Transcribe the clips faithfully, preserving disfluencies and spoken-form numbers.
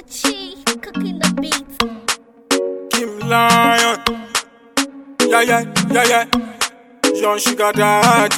Mister Chi, cooking the beats. Kim Lion, yeah yeah yeah yeah, Young Sugar Daddy.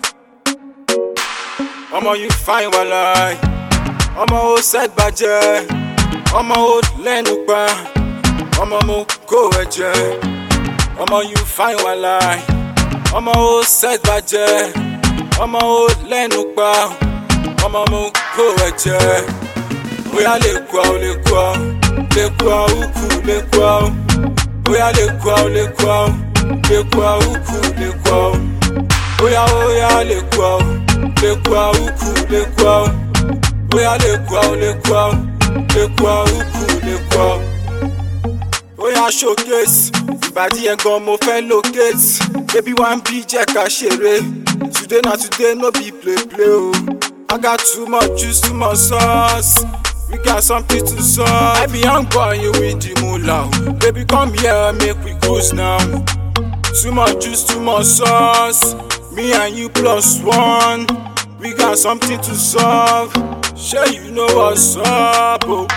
Ọmọ you fine walai, ọmọ ó set bàjẹ́, ọmọ ó lẹ́nu pa, ọmọ mo kó ẹ̀jẹ̀. Ọmọ you fine walai, ọmọ ó set bàjẹ́, ọmọ ó lẹ́nu pa, ọmọ mo kó ẹ̀jẹ̀. Oya lè kú ọ lè kú ọ, lè kú ọ ukú lè kú ọ. Oya lè kú ọ lè kú ọ, lè kú ọ ukú lè kú ọ. Oya oya lè kú ọ, lè kú ọ ukú lè kú ọ. Oya lè kú ọ lè kú ọ, lè kú ọ ukú lè kú ọ. Oya showcase, ìbàdí yẹn gan mo fẹ́ locate. Baby one bí jẹ́ ká ṣeré, today na today no be play play o. I got too much juice, too much sauce. We got something to solve. I be young boy, you with the moolah. Baby, come here, make we cruise now. Too much juice, too much sauce. Me and you plus one. We got something to solve. Sure, you know what's up. Oh,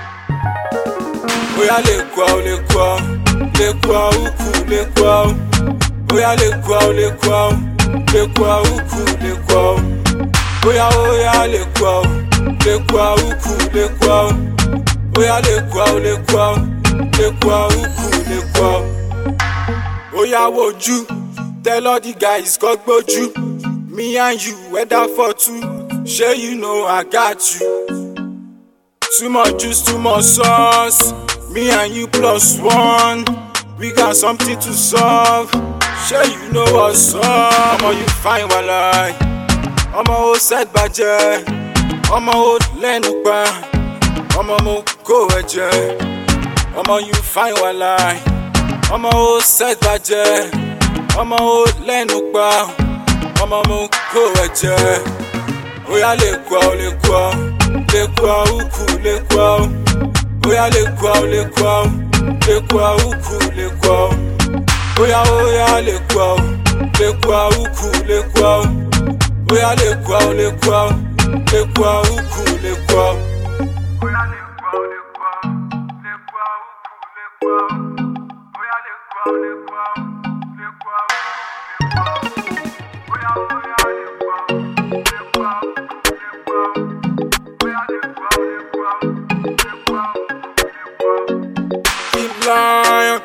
oya le kwa, le kwa, le kwa uku, le kwa. Oya le kwa, le kwa, le kwa uku, le kwa. Oya oya le kwa. Le kwa uku le kwa, oya le kwa le kwa, le kwa uku le kwa. Oya woju, tell all the guys got gboju. Me and you weather for two, sure you know I got you. Too much juice, too much sauce. Me and you plus one, we got something to solve. Sure you know what's up. Omo you fine walai, omo ó set bàjẹ́. Ọmọ ó lẹ́nu pa, ọmọ mo kó ẹ̀jẹ̀. Ọmọ you fine walai, ọmọ ó set bàjẹ́. Ọmọ ó lẹ́nu pa, ọmọ mo kó ẹ̀jẹ̀. Oya lè kú ọ lè kú ọ, lè kú ọ ukú lè kú ọ. Oya lè kú ọ lè kú ọ, lè kú ọ ukú lè kú ọ. Oya oya lè kú ọ, lè kú ọ ukú lè kú ọ. Oya lè kú ọ lè kú ọ. Le kwa uku le kwa. Oya le kwa le kwa, le kwa uku le kwa. Oya le kwa le kwa, le kwa uku le kwa. Oya oya le kwa, le kwa uku le kwa. Oya le kwa le kwa, le kwa uku le kwa. Kim Lion,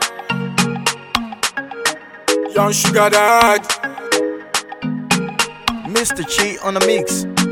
Young Sugar Daddy, Mister Chi on the mix.